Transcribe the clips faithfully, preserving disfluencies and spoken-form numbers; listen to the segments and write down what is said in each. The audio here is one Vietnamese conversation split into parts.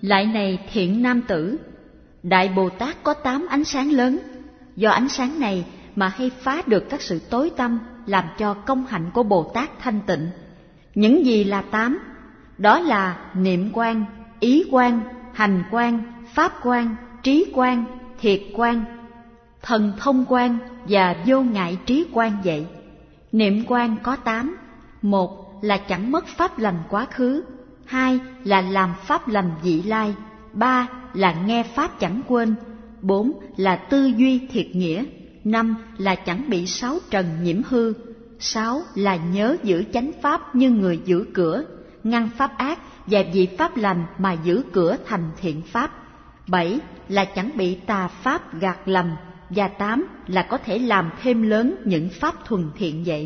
Lại này thiện nam tử, Đại Bồ Tát có tám ánh sáng lớn, do ánh sáng này mà hay phá được các sự tối tăm, làm cho công hạnh của Bồ Tát thanh tịnh. Những gì là tám? Đó là niệm quang, ý quang, hành quang, pháp quang, trí quang, thiệt quang, thần thông quang và vô ngại trí quang vậy. Niệm quang có tám: một là chẳng mất pháp lành quá khứ, hai là làm pháp lành vị lai, ba là nghe pháp chẳng quên, bốn là tư duy thiệt nghĩa, năm là chẳng bị sáu trần nhiễm hư, sáu là nhớ giữ chánh pháp như người giữ cửa, ngăn pháp ác và vì pháp lành mà giữ cửa thành thiện pháp, bảy là chẳng bị tà pháp gạt lầm, và tám là có thể làm thêm lớn những pháp thuần thiện vậy.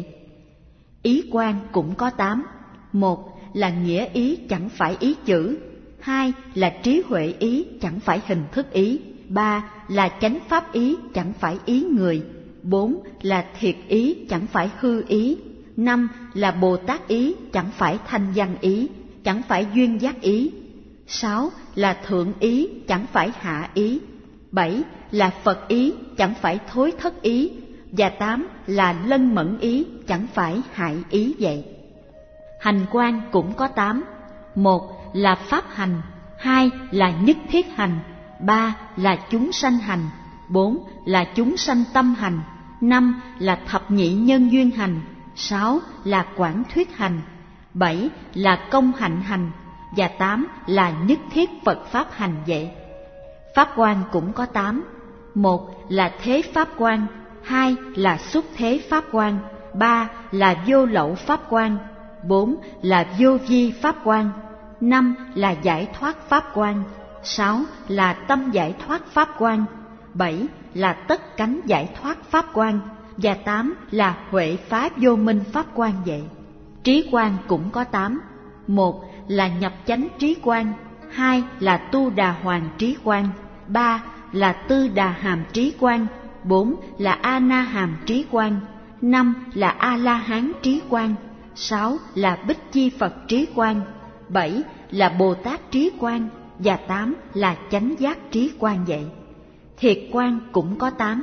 Ý quang cũng có tám: một là nghĩa ý chẳng phải ý chữ, hai là trí huệ ý chẳng phải hình thức ý, ba là chánh pháp ý chẳng phải ý người, bốn là thiệt ý chẳng phải hư ý, năm là Bồ Tát ý chẳng phải thanh văn ý, chẳng phải duyên giác ý, sáu là thượng ý chẳng phải hạ ý, bảy là Phật ý chẳng phải thối thất ý, và tám là lân mẫn ý chẳng phải hại ý vậy. Hành quang cũng có tám: một là pháp hành, hai là nhất thiết hành, ba là chúng sanh hành, bốn là chúng sanh tâm hành, năm là thập nhị nhân duyên hành, sáu là quảng thuyết hành, bảy là công hạnh hành, và tám là nhất thiết Phật pháp hành vậy. Pháp quan cũng có tám: một là thế pháp quan, hai là xuất thế pháp quan, ba là vô lậu pháp quan, bốn là vô vi pháp quan, năm là giải thoát pháp quan, sáu là tâm giải thoát pháp quan, bảy là tất cánh giải thoát pháp quan, và tám là huệ phá vô minh pháp quan vậy. Trí quan cũng có tám: một là nhập chánh trí quan, hai là tu đà hoàng trí quan, ba là tư đà hàm trí quan, bốn là a na hàm trí quan, năm là a la hán trí quan, sáu là bích chi Phật trí quan, bảy là Bồ Tát trí quan, và tám là chánh giác trí quan vậy. Thiệt quan cũng có tám: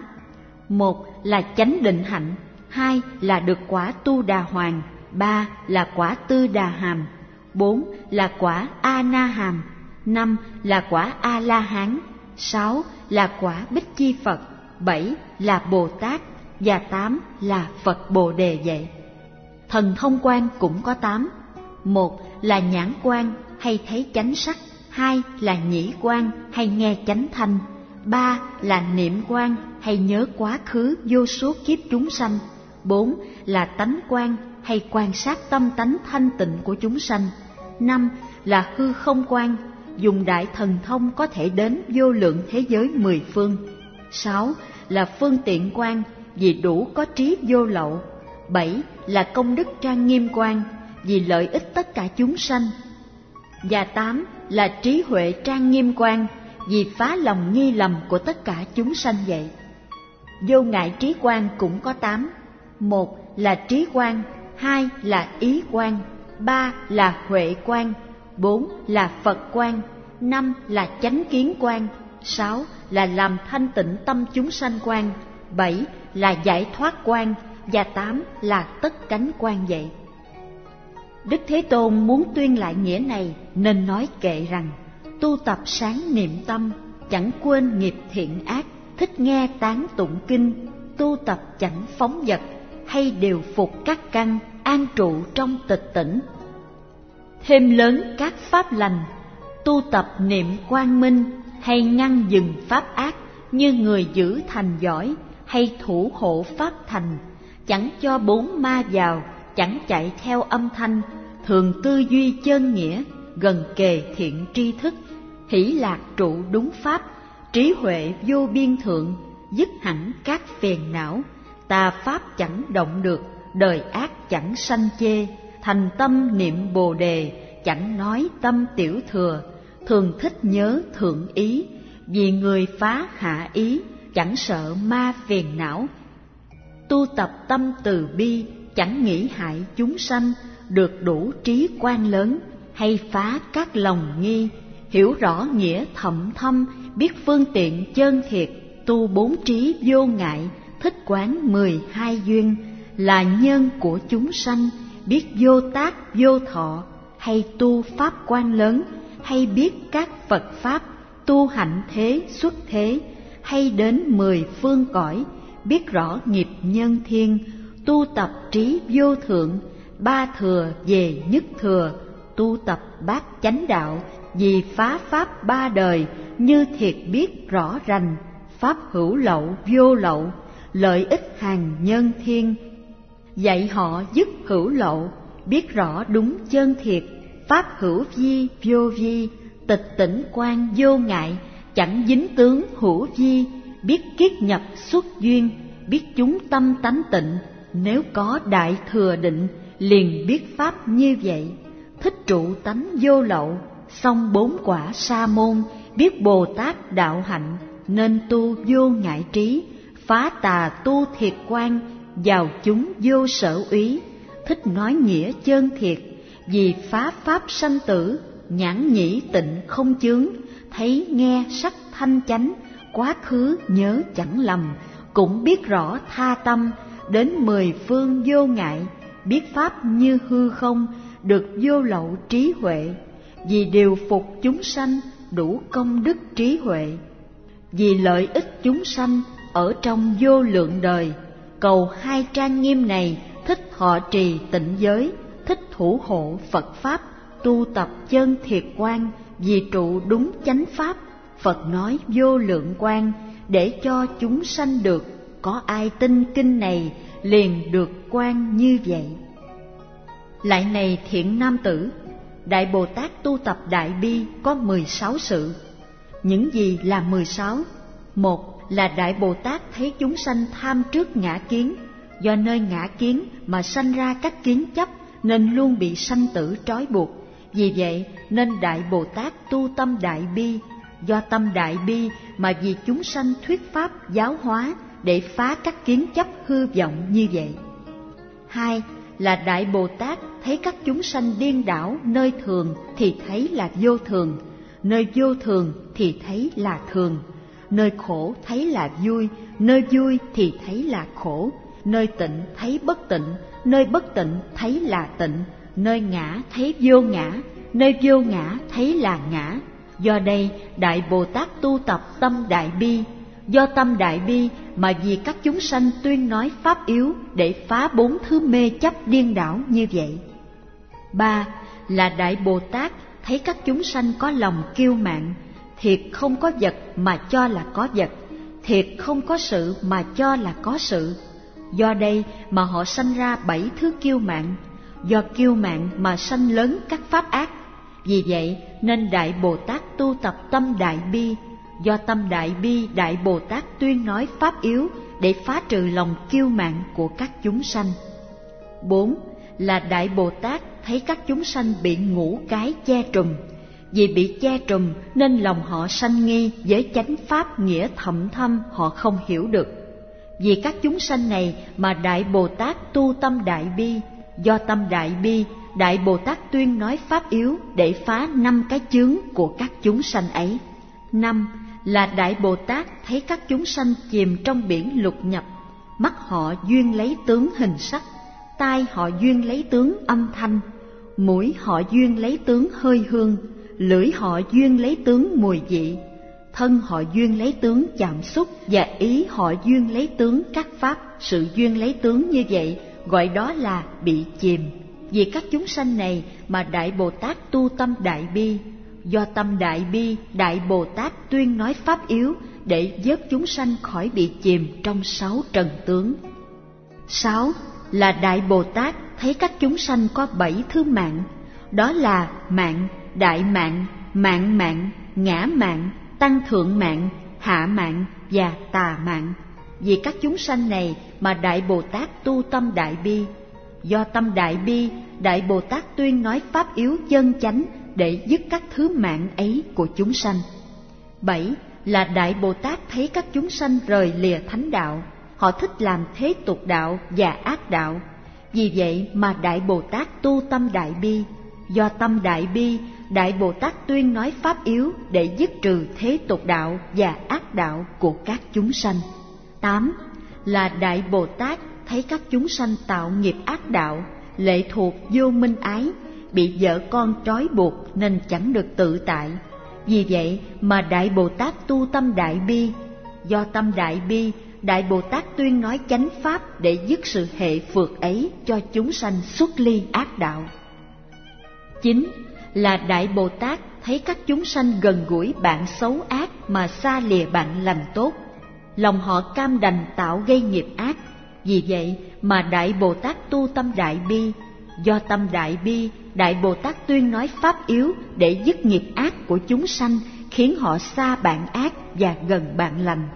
một là chánh định hạnh, hai là được quả tu đà hoàng, ba là quả tư đà hàm, bốn là quả a na hàm, năm là quả a la hán, sáu là quả bích chi Phật, bảy là Bồ Tát, và tám là Phật Bồ Đề vậy. Thần thông quan cũng có tám: một là nhãn quan hay thấy chánh sắc, hai là nhĩ quan hay nghe chánh thanh, ba là niệm quan hay nhớ quá khứ vô số kiếp chúng sanh, bốn là tánh quan hay quan sát tâm tánh thanh tịnh của chúng sanh, năm là hư không quan, dùng đại thần thông có thể đến vô lượng thế giới mười phương, sáu là phương tiện quan vì đủ có trí vô lậu, bảy là công đức trang nghiêm quan vì lợi ích tất cả chúng sanh, và tám là trí huệ trang nghiêm quan vì phá lòng nghi lầm của tất cả chúng sanh vậy. Vô ngại trí quan cũng có tám: một là trí quan, hai là ý quan, ba là huệ quan, bốn là Phật quan, năm là chánh kiến quan, sáu là làm thanh tịnh tâm chúng sanh quan, bảy là giải thoát quan, và tám là tất cánh quan vậy. Đức Thế Tôn muốn tuyên lại nghĩa này nên nói kệ rằng: tu tập sáng niệm tâm, chẳng quên nghiệp thiện ác, thích nghe tán tụng kinh, tu tập chẳng phóng dật, hay điều phục các căn, an trụ trong tịch tỉnh. Thêm lớn các pháp lành, tu tập niệm quang minh, hay ngăn dừng pháp ác, như người giữ thành giỏi, hay thủ hộ pháp thành, chẳng cho bốn ma vào, chẳng chạy theo âm thanh, thường tư duy chân nghĩa, gần kề thiện tri thức, hỷ lạc trụ đúng pháp, trí huệ vô biên thượng, dứt hẳn các phiền não, tà pháp chẳng động được, đời ác chẳng sanh chê, thành tâm niệm Bồ Đề, chẳng nói tâm tiểu thừa, thường thích nhớ thượng ý, vì người phá hạ ý, chẳng sợ ma phiền não. Tu tập tâm từ bi, chẳng nghĩ hại chúng sanh, được đủ trí quan lớn, hay phá các lòng nghi, hiểu rõ nghĩa thậm thâm, biết phương tiện chân thiệt, tu bốn trí vô ngại, thích quán mười hai duyên, là nhân của chúng sanh, biết vô tác vô thọ, hay tu pháp quan lớn, hay biết các Phật pháp, tu hạnh thế xuất thế, hay đến mười phương cõi, biết rõ nghiệp nhân thiên, tu tập trí vô thượng, ba thừa về nhất thừa, tu tập bát chánh đạo, vì phá pháp ba đời, như thiệt biết rõ rành, pháp hữu lậu vô lậu, lợi ích hàng nhân thiên. Dạy họ dứt hữu lậu, biết rõ đúng chân thiệt, pháp hữu vi vô vi, tịch tỉnh quan vô ngại, chẳng dính tướng hữu vi, biết kiết nhập xuất duyên, biết chúng tâm tánh tịnh, nếu có đại thừa định, liền biết pháp như vậy. Thích trụ tánh vô lậu, song bốn quả sa môn, biết Bồ Tát đạo hạnh, nên tu vô ngại trí, phá tà tu thiệt quan, vào chúng vô sở úy. Thích nói nghĩa chân thiệt, vì phá pháp sanh tử, nhãn nhĩ tịnh không chướng, thấy nghe sắc thanh chánh, quá khứ nhớ chẳng lầm, cũng biết rõ tha tâm, đến mười phương vô ngại, biết pháp như hư không, được vô lậu trí huệ, vì điều phục chúng sanh, đủ công đức trí huệ, vì lợi ích chúng sanh ở trong vô lượng đời. Cầu hai trang nghiêm này, thích thọ trì tịnh giới, thích thủ hộ Phật pháp, tu tập chân thiệt quan, vì trụ đúng chánh pháp. Phật nói vô lượng quan, để cho chúng sanh được, có ai tin kinh này, liền được quan như vậy. Lại này thiện nam tử, Đại Bồ Tát tu tập Đại Bi có mười sáu sự. Những gì là mười sáu? Một là Đại Bồ Tát thấy chúng sanh tham trước ngã kiến, do nơi ngã kiến mà sanh ra các kiến chấp, nên luôn bị sanh tử trói buộc. Vì vậy nên Đại Bồ Tát tu tâm Đại Bi, do tâm Đại Bi mà vì chúng sanh thuyết pháp giáo hóa, để phá các kiến chấp hư vọng như vậy. Hai là Đại Bồ Tát thấy các chúng sanh điên đảo, nơi thường thì thấy là vô thường, nơi vô thường thì thấy là thường, nơi khổ thấy là vui, nơi vui thì thấy là khổ, nơi tịnh thấy bất tịnh, nơi bất tịnh thấy là tịnh, nơi ngã thấy vô ngã, nơi vô ngã thấy là ngã. Do đây Đại Bồ Tát tu tập tâm Đại Bi, do tâm Đại Bi mà vì các chúng sanh tuyên nói pháp yếu, để phá bốn thứ mê chấp điên đảo như vậy. Ba là Đại Bồ Tát thấy các chúng sanh có lòng kiêu mạn, thiệt không có vật mà cho là có vật, thiệt không có sự mà cho là có sự. Do đây mà họ sanh ra bảy thứ kiêu mạn, do kiêu mạn mà sanh lớn các pháp ác. Vì vậy nên Đại Bồ Tát tu tập tâm Đại Bi, do tâm Đại Bi Đại Bồ Tát tuyên nói pháp yếu, để phá trừ lòng kiêu mạn của các chúng sanh. Bốn là Đại Bồ Tát thấy các chúng sanh bị ngũ cái che trùm, vì bị che trùm nên lòng họ sanh nghi với chánh pháp nghĩa thậm thâm, họ không hiểu được. Vì các chúng sanh này mà Đại Bồ Tát tu tâm Đại Bi, do tâm Đại Bi Đại Bồ Tát tuyên nói pháp yếu, để phá năm cái chướng của các chúng sanh ấy. Năm là Đại Bồ Tát thấy các chúng sanh chìm trong biển lục nhập, mắt họ duyên lấy tướng hình sắc, tai họ duyên lấy tướng âm thanh, mũi họ duyên lấy tướng hơi hương, lưỡi họ duyên lấy tướng mùi vị, thân họ duyên lấy tướng chạm xúc, và ý họ duyên lấy tướng các pháp. Sự duyên lấy tướng như vậy gọi đó là bị chìm. Vì các chúng sanh này mà Đại Bồ Tát tu tâm Đại Bi, do tâm Đại Bi Đại Bồ Tát tuyên nói pháp yếu, để vớt chúng sanh khỏi bị chìm trong sáu trần tướng. Sáu là Đại Bồ Tát thấy các chúng sanh có bảy thứ mạng, đó là mạng, đại mạng, mạng mạng, ngã mạng, tăng thượng mạng, hạ mạng và tà mạng. Vì các chúng sanh này mà Đại Bồ Tát tu tâm Đại Bi, do tâm Đại Bi Đại Bồ Tát tuyên nói pháp yếu chân chánh, để dứt các thứ mạng ấy của chúng sanh. Bảy là Đại Bồ Tát thấy các chúng sanh rời lìa thánh đạo, họ thích làm thế tục đạo và ác đạo. Vì vậy mà Đại Bồ Tát tu tâm Đại Bi, Do tâm đại bi, Đại Bồ Tát tuyên nói pháp yếu để dứt trừ thế tục đạo và ác đạo của các chúng sanh. Tám là Đại Bồ Tát thấy các chúng sanh tạo nghiệp ác đạo, lệ thuộc vô minh ái, bị vợ con trói buộc nên chẳng được tự tại. Vì vậy mà Đại Bồ Tát tu tâm đại bi. Do tâm đại bi, Đại Bồ Tát tuyên nói chánh pháp để dứt sự hệ phược ấy cho chúng sanh xuất ly ác đạo. Chín là Đại Bồ Tát thấy các chúng sanh gần gũi bạn xấu ác mà xa lìa bạn lành tốt, lòng họ cam đành tạo gây nghiệp ác. Vì vậy mà Đại Bồ Tát tu tâm đại bi. Do tâm đại bi, Đại Bồ Tát tuyên nói pháp yếu để dứt nghiệp ác của chúng sanh, khiến họ xa bạn ác và gần bạn lành.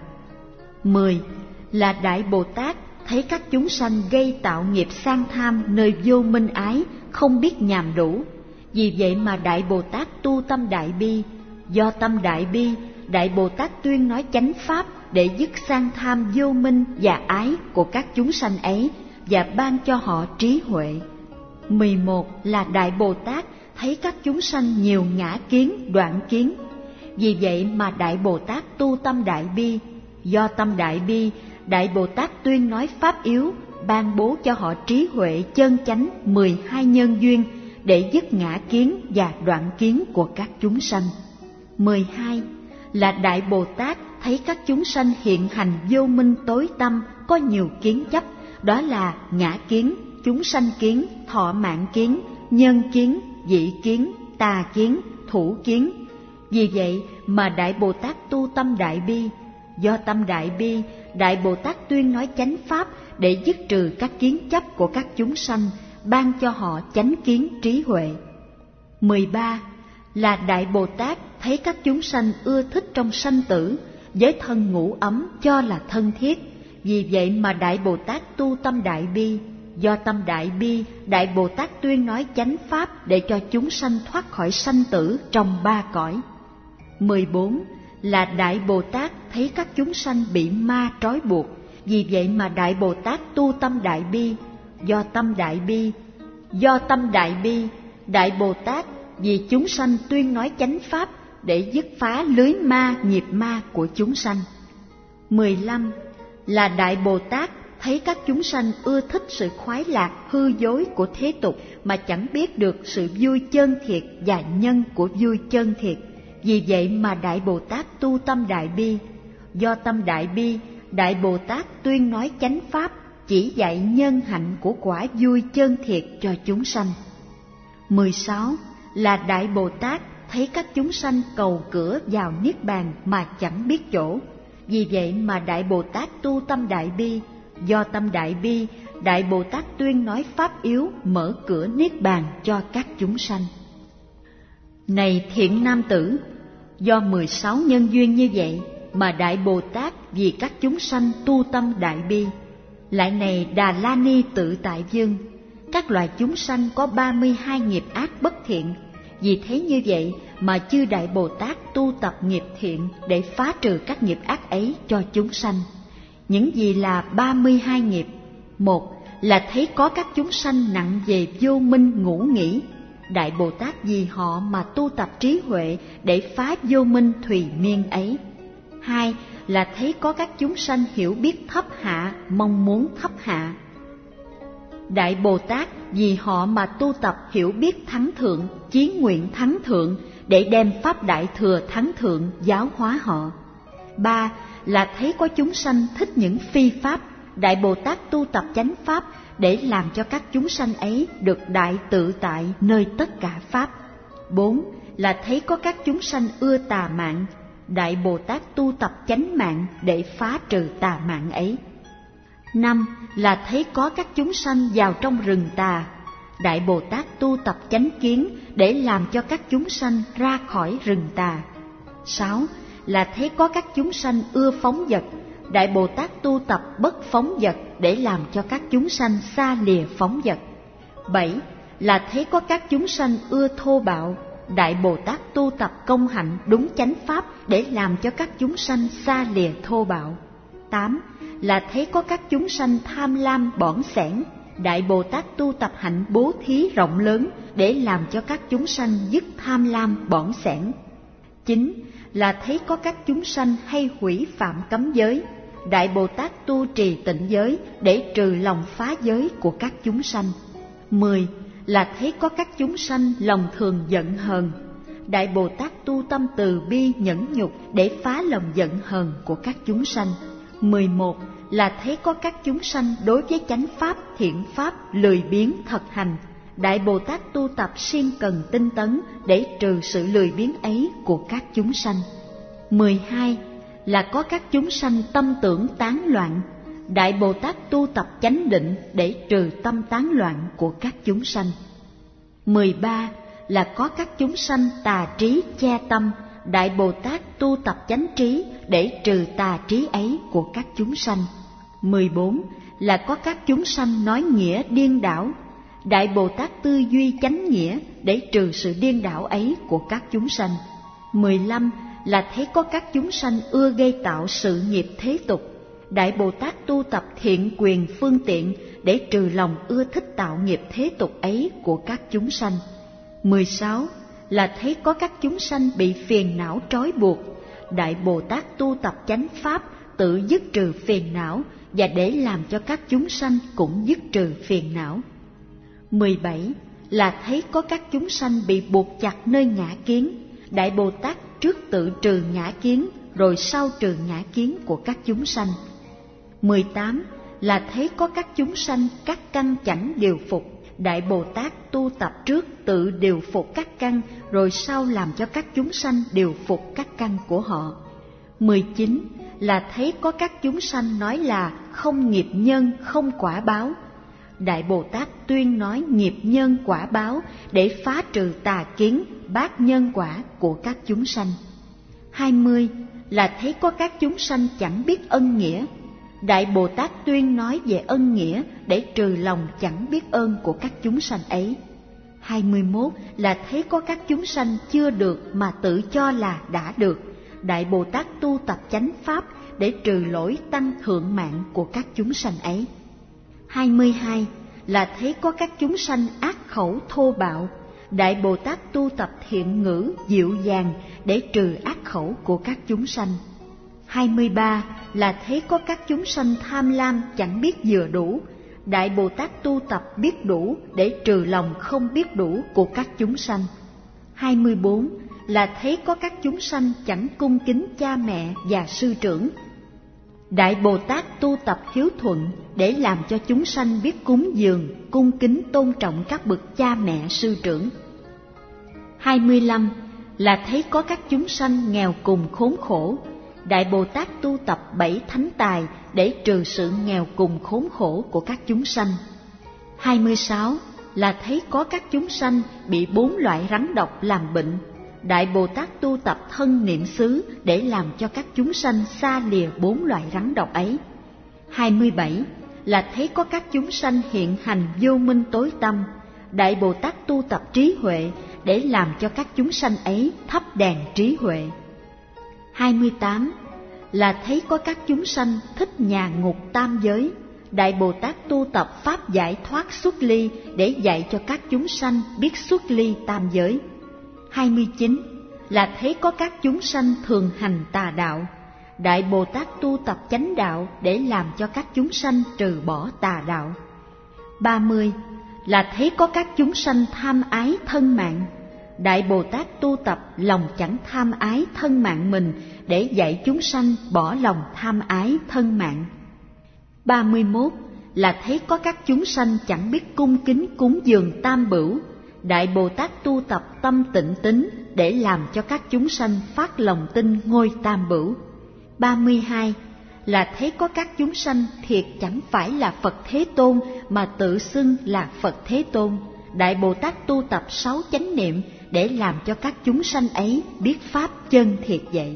Mười là Đại Bồ Tát thấy các chúng sanh gây tạo nghiệp sang tham nơi vô minh ái, không biết nhàm đủ. Vì vậy mà Đại Bồ Tát tu tâm đại bi. Do tâm đại bi, Đại Bồ Tát tuyên nói chánh pháp để dứt sang tham vô minh và ái của các chúng sanh ấy và ban cho họ trí huệ. Mười một là Đại Bồ Tát thấy các chúng sanh nhiều ngã kiến, đoạn kiến. Vì vậy mà Đại Bồ Tát tu tâm đại bi. Do tâm đại bi, Đại Bồ Tát tuyên nói pháp yếu, ban bố cho họ trí huệ chân chánh mười hai nhân duyên để dứt ngã kiến và đoạn kiến của các chúng sanh. Mười hai là Đại Bồ Tát thấy các chúng sanh hiện hành vô minh tối tăm, có nhiều kiến chấp, đó là ngã kiến, chúng sanh kiến, thọ mạng kiến, nhân kiến, dị kiến, tà kiến, thủ kiến. Vì vậy mà Đại Bồ Tát tu tâm đại bi. Do tâm đại bi, Đại Bồ Tát tuyên nói chánh pháp để dứt trừ các kiến chấp của các chúng sanh, ban cho họ chánh kiến trí huệ. Mười ba là Đại Bồ Tát thấy các chúng sanh ưa thích trong sanh tử, với thân ngũ ấm cho là thân thiết. Vì vậy mà Đại Bồ Tát tu tâm đại bi. Do tâm đại bi, Đại Bồ Tát tuyên nói chánh pháp để cho chúng sanh thoát khỏi sanh tử trong ba cõi. Mười bốn là Đại Bồ Tát thấy các chúng sanh bị ma trói buộc. Vì vậy mà Đại Bồ Tát tu tâm đại bi. Do tâm đại bi, do tâm đại bi, Đại Bồ Tát vì chúng sanh tuyên nói chánh pháp để dứt phá lưới ma nghiệp ma của chúng sanh. Mười lăm là Đại Bồ Tát thấy các chúng sanh ưa thích sự khoái lạc hư dối của thế tục mà chẳng biết được sự vui chân thiệt và nhân của vui chân thiệt. Vì vậy mà Đại Bồ Tát tu tâm đại bi. Do tâm đại bi, Đại Bồ Tát tuyên nói chánh pháp chỉ dạy nhân hạnh của quả vui chân thiệt cho chúng sanh. Mười sáu là Đại Bồ Tát thấy các chúng sanh cầu cửa vào niết bàn mà chẳng biết chỗ. Vì vậy mà Đại Bồ Tát tu tâm đại bi. Do tâm đại bi, Đại Bồ Tát tuyên nói pháp yếu mở cửa niết bàn cho các chúng sanh. Này thiện nam tử, do mười sáu nhân duyên như vậy mà Đại Bồ Tát vì các chúng sanh tu tâm đại bi. Lại này Đà La Ni Tự Tại Vương, các loài chúng sanh có ba mươi hai nghiệp ác bất thiện. Vì thế như vậy mà chư Đại Bồ Tát tu tập nghiệp thiện để phá trừ các nghiệp ác ấy cho chúng sanh. Những gì là ba mươi hai nghiệp? Một là thấy có các chúng sanh nặng về vô minh ngũ nghĩ. Đại Bồ Tát vì họ mà tu tập trí huệ để phá vô minh thùy miên ấy. Hai là thấy có các chúng sanh hiểu biết thấp hạ, mong muốn thấp hạ. Đại Bồ Tát vì họ mà tu tập hiểu biết thắng thượng, chí nguyện thắng thượng để đem pháp đại thừa thắng thượng giáo hóa họ. Ba là thấy có chúng sanh thích những phi pháp. Đại Bồ Tát tu tập chánh pháp để làm cho các chúng sanh ấy được đại tự tại nơi tất cả pháp. Bốn là thấy có các chúng sanh ưa tà mạng. Đại Bồ Tát tu tập chánh mạng để phá trừ tà mạng ấy. Năm là thấy có các chúng sanh vào trong rừng tà. Đại Bồ Tát tu tập chánh kiến để làm cho các chúng sanh ra khỏi rừng tà. Sáu là thấy có các chúng sanh ưa phóng dật. Đại Bồ Tát tu tập bất phóng dật để làm cho các chúng sanh xa lìa phóng dật. Bảy là thấy có các chúng sanh ưa thô bạo. Đại Bồ Tát tu tập công hạnh đúng chánh pháp để làm cho các chúng sanh xa lìa thô bạo. Tám là thấy có các chúng sanh tham lam bỏng sẻn. Đại Bồ Tát tu tập hạnh bố thí rộng lớn để làm cho các chúng sanh dứt tham lam bỏng sẻn. Chín là thấy có các chúng sanh hay hủy phạm cấm giới. Đại Bồ Tát tu trì tịnh giới để trừ lòng phá giới của các chúng sanh. Mười là thấy có các chúng sanh lòng thường giận hờn. Đại Bồ Tát tu tâm từ bi nhẫn nhục để phá lòng giận hờn của các chúng sanh. Mười một là thấy có các chúng sanh đối với chánh pháp, thiện pháp lười biếng thực hành. Đại Bồ Tát tu tập siêng cần tinh tấn để trừ sự lười biếng ấy của các chúng sanh. Mười hai là có các chúng sanh tâm tưởng tán loạn. Đại Bồ Tát tu tập chánh định để trừ tâm tán loạn của các chúng sanh. Mười ba là có các chúng sanh tà trí che tâm. Đại Bồ Tát tu tập chánh trí để trừ tà trí ấy của các chúng sanh. Mười bốn là có các chúng sanh nói nghĩa điên đảo. Đại Bồ Tát tư duy chánh nghĩa để trừ sự điên đảo ấy của các chúng sanh. Mười lăm là thấy có các chúng sanh ưa gây tạo sự nghiệp thế tục. Đại Bồ Tát tu tập thiện quyền phương tiện để trừ lòng ưa thích tạo nghiệp thế tục ấy của các chúng sanh. Mười sáu là thấy có các chúng sanh bị phiền não trói buộc. Đại Bồ Tát tu tập chánh pháp tự dứt trừ phiền não và để làm cho các chúng sanh cũng dứt trừ phiền não. Mười bảy là thấy có các chúng sanh bị buộc chặt nơi ngã kiến. Đại Bồ Tát trước tự trừ ngã kiến rồi sau trừ ngã kiến của các chúng sanh. Mười tám là thấy có các chúng sanh các căn chẳng điều phục. Đại Bồ Tát tu tập trước tự điều phục các căn rồi sau làm cho các chúng sanh điều phục các căn của họ. Mười chín là thấy có các chúng sanh nói là không nghiệp nhân không quả báo. Đại Bồ Tát tuyên nói nghiệp nhân quả báo để phá trừ tà kiến bát nhân quả của các chúng sanh. Hai mươi là thấy có các chúng sanh chẳng biết ân nghĩa. Đại Bồ Tát tuyên nói về ân nghĩa để trừ lòng chẳng biết ơn của các chúng sanh ấy. Hai mươi mốt là thấy có các chúng sanh chưa được mà tự cho là đã được. Đại Bồ Tát tu tập chánh pháp để trừ lỗi tăng thượng mạng của các chúng sanh ấy. Hai mươi hai là thấy có các chúng sanh ác khẩu thô bạo. Đại Bồ Tát tu tập thiện ngữ dịu dàng để trừ ác khẩu của các chúng sanh. Hai mươi ba là thấy có các chúng sanh tham lam chẳng biết vừa đủ. Đại Bồ Tát tu tập biết đủ để trừ lòng không biết đủ của các chúng sanh. Hai mươi bốn là thấy có các chúng sanh chẳng cung kính cha mẹ và sư trưởng. Đại Bồ Tát tu tập hiếu thuận để làm cho chúng sanh biết cúng dường, cung kính tôn trọng các bậc cha mẹ sư trưởng. Hai mươi lăm là thấy có các chúng sanh nghèo cùng khốn khổ. Đại Bồ Tát tu tập bảy thánh tài để trừ sự nghèo cùng khốn khổ của các chúng sanh. Hai mươi sáu là thấy có các chúng sanh bị bốn loại rắn độc làm bệnh. Đại Bồ Tát tu tập thân niệm xứ để làm cho các chúng sanh xa lìa bốn loại rắn độc ấy. Hai mươi bảy là thấy có các chúng sanh hiện hành vô minh tối tăm. Đại Bồ Tát tu tập trí huệ để làm cho các chúng sanh ấy thắp đèn trí huệ. Hai mươi tám là thấy có các chúng sanh thích nhà ngục tam giới. Đại Bồ Tát tu tập pháp giải thoát xuất ly để dạy cho các chúng sanh biết xuất ly tam giới. Hai mươi chín là thấy có các chúng sanh thường hành tà đạo. Đại Bồ Tát tu tập chánh đạo để làm cho các chúng sanh trừ bỏ tà đạo. Ba mươi là thấy có các chúng sanh tham ái thân mạng. Đại Bồ Tát tu tập lòng chẳng tham ái thân mạng mình để dạy chúng sanh bỏ lòng tham ái thân mạng. Ba mươi mốt là thấy có các chúng sanh chẳng biết cung kính cúng dường tam bửu. Đại Bồ Tát tu tập tâm tịnh tín để làm cho các chúng sanh phát lòng tin ngôi tam bửu. Ba mươi hai là thấy có các chúng sanh thiệt chẳng phải là Phật Thế Tôn mà tự xưng là Phật Thế Tôn. Đại Bồ Tát tu tập sáu chánh niệm để làm cho các chúng sanh ấy biết pháp chân thiệt vậy.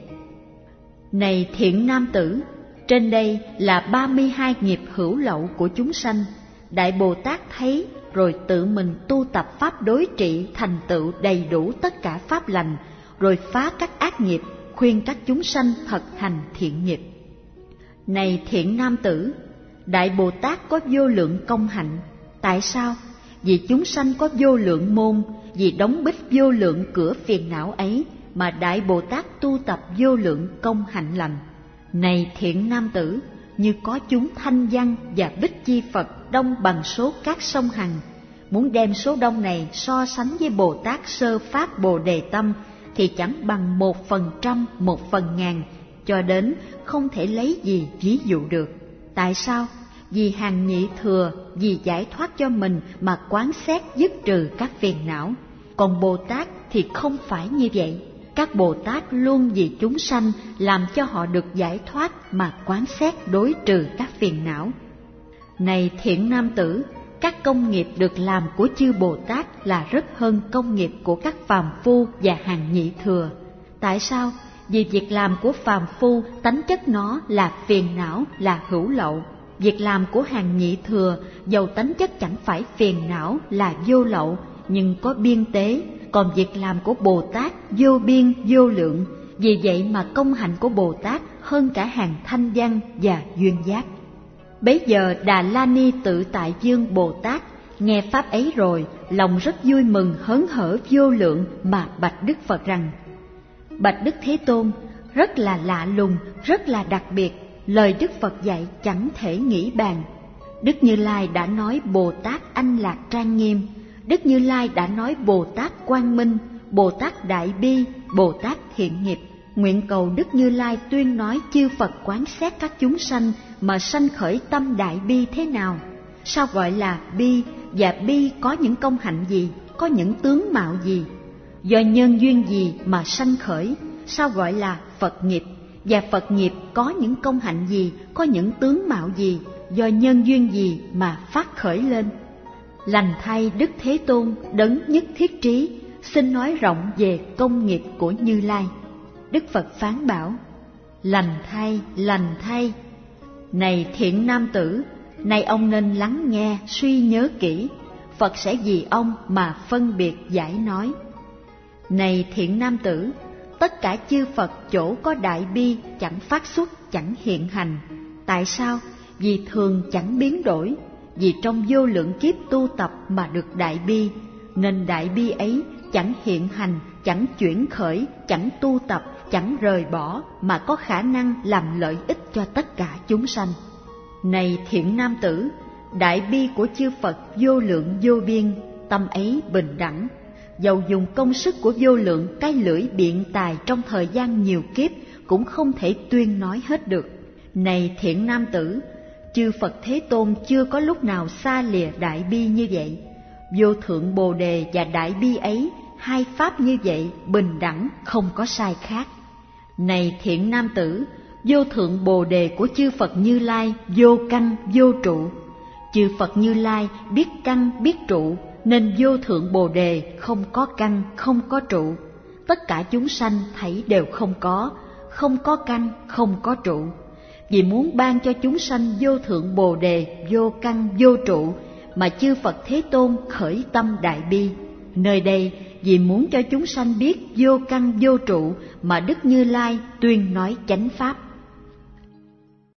Này thiện nam tử, trên đây là ba mươi hai nghiệp hữu lậu của chúng sanh. Đại Bồ Tát thấy rồi tự mình tu tập pháp đối trị thành tựu đầy đủ tất cả pháp lành, rồi phá các ác nghiệp, khuyên các chúng sanh thật hành thiện nghiệp. Này thiện nam tử, Đại Bồ Tát có vô lượng công hạnh. Tại sao? Vì chúng sanh có vô lượng môn, vì đóng bích vô lượng cửa phiền não ấy mà Đại Bồ Tát tu tập vô lượng công hạnh lành. Này thiện nam tử, như có chúng thanh văn và bích chi Phật đông bằng số các sông Hằng, muốn đem số đông này so sánh với Bồ Tát sơ pháp Bồ Đề Tâm thì chẳng bằng một phần trăm, một phần ngàn, cho đến không thể lấy gì ví dụ được. Tại sao? Vì hàng nhị thừa, vì giải thoát cho mình mà quán xét dứt trừ các phiền não. Còn Bồ Tát thì không phải như vậy. Các Bồ Tát luôn vì chúng sanh làm cho họ được giải thoát mà quán xét đối trừ các phiền não. Này thiện nam tử, các công nghiệp được làm của chư Bồ Tát là rất hơn công nghiệp của các phàm phu và hàng nhị thừa. Tại sao? Vì việc làm của phàm phu tánh chất nó là phiền não, là hữu lậu. Việc làm của hàng nhị thừa dầu tánh chất chẳng phải phiền não, là vô lậu, nhưng có biên tế. Còn việc làm của Bồ Tát vô biên vô lượng. Vì vậy mà công hạnh của Bồ Tát hơn cả hàng thanh văn và duyên giác. Bấy giờ Đà La Ni Tự Tại Dương Bồ Tát nghe pháp ấy rồi, lòng rất vui mừng hớn hở vô lượng mà bạch Đức Phật rằng: Bạch Đức Thế Tôn, rất là lạ lùng, rất là đặc biệt, lời Đức Phật dạy chẳng thể nghĩ bàn. Đức Như Lai đã nói Bồ Tát Anh Lạc trang nghiêm, Đức Như Lai đã nói Bồ Tát Quang Minh, Bồ Tát Đại Bi, Bồ Tát Thiện Nghiệp. Nguyện cầu Đức Như Lai tuyên nói chư Phật quán xét các chúng sanh mà sanh khởi tâm đại bi thế nào? Sao gọi là bi? Và bi có những công hạnh gì? Có những tướng mạo gì? Do nhân duyên gì mà sanh khởi? Sao gọi là Phật nghiệp? Và Phật nghiệp có những công hạnh gì? Có những tướng mạo gì? Do nhân duyên gì mà phát khởi lên? Lành thay Đức Thế Tôn, đấng nhất thiết trí, xin nói rộng về công nghiệp của Như Lai. Đức Phật phán bảo: Lành thay, lành thay. Này thiện nam tử, nay ông nên lắng nghe, suy nhớ kỹ. Phật sẽ vì ông mà phân biệt giải nói. Này thiện nam tử, tất cả chư Phật chỗ có đại bi chẳng phát xuất, chẳng hiện hành. Tại sao? Vì thường chẳng biến đổi. Vì trong vô lượng kiếp tu tập mà được đại bi, nên đại bi ấy chẳng hiện hành, chẳng chuyển khởi, chẳng tu tập, chẳng rời bỏ, mà có khả năng làm lợi ích cho tất cả chúng sanh. Này thiện nam tử, đại bi của chư Phật vô lượng vô biên, tâm ấy bình đẳng. Dầu dùng công sức của vô lượng cái lưỡi biện tài trong thời gian nhiều kiếp cũng không thể tuyên nói hết được. Này thiện nam tử, chư Phật Thế Tôn chưa có lúc nào xa lìa đại bi như vậy. Vô thượng Bồ Đề và đại bi ấy, hai pháp như vậy bình đẳng, không có sai khác. Này thiện nam tử, vô thượng Bồ Đề của chư Phật Như Lai vô căn vô trụ. Chư Phật Như Lai biết căn biết trụ, nên vô thượng Bồ Đề không có căn, không có trụ. Tất cả chúng sanh thảy đều không có, không có căn, không có trụ. Vì muốn ban cho chúng sanh vô thượng Bồ Đề vô căn vô trụ mà chư Phật Thế Tôn khởi tâm đại bi. Nơi đây vì muốn cho chúng sanh biết vô căn vô trụ mà Đức Như Lai tuyên nói chánh pháp.